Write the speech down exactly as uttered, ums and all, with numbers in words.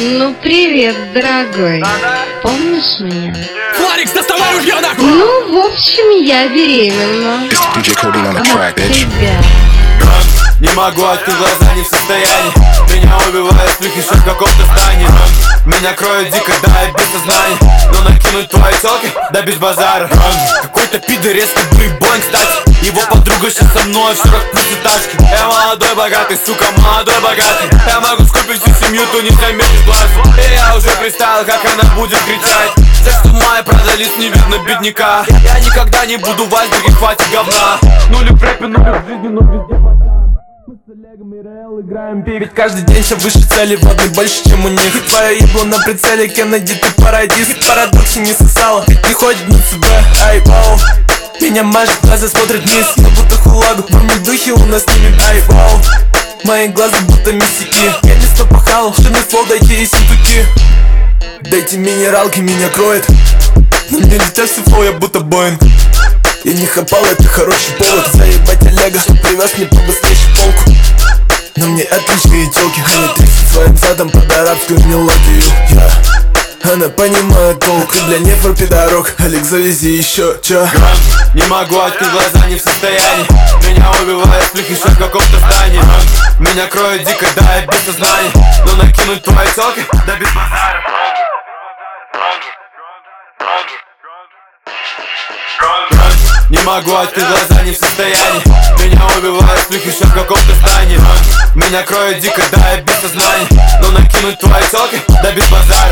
Ну привет, дорогой. Помнишь меня? Фларикс, доставай ружье нахуй! Ну, в общем, я беременна. От тебя. Не могу открыть глаза, не в состоянии. Меня убивает слухи, что в каком-то здании. Меня кроет дико, да, я без сознания. Но накинуть твои телки, да без базара. Какой-то пидор резко брейбой, кстати. Его подруга сейчас со мной в сорок плюс этажки. Я молодой богатый, сука, молодой богатый. Я могу скупить всю семью, то не заметишь глаз. И я уже представил, как она будет кричать. За что в мае продались, не видно бедняка. Я никогда не буду в айсберге, хватит говна. Нули в рэпе, нули в жизни, но везде. Мы с Олегом и Реал играем пивик. Каждый день все выше цели, водный больше, чем у них. Твое ебло на прицеле, Кеннеди, ты парадис. Парадокс не сосала, ведь не ходит на себя. Ай, вау. Меня мажет, глаза смотрят вниз, но будто хулагу. В моем духе у нас с ними, ай, вау. Мои глаза будто мистики. Я не стопахал, что не слов, дайте и синтуки. Дайте минералки, меня кроет. На мне летят все флоу, я будто Боинг. Я не хапал, это хороший повод. Заебать Олега, что привез мне побыстрее полку. На мне отличные телки, они трясут своим задом под арабскую мелодию. yeah. Она понимает толк, и для нефор пидорок. Олег, завези еще, чё? Не могу открыть глаза, не в состоянии. Меня убивает слухи, что в каком-то здании. Меня кроет дико, да, я без сознания. Но накинуть твои телки, да без базара. Не могу открыть глаза, не в состоянии. Меня убивает слухи, что в каком-то здании. Меня кроет дико, да, я без сознания. Но накинуть твои телки, да без базара.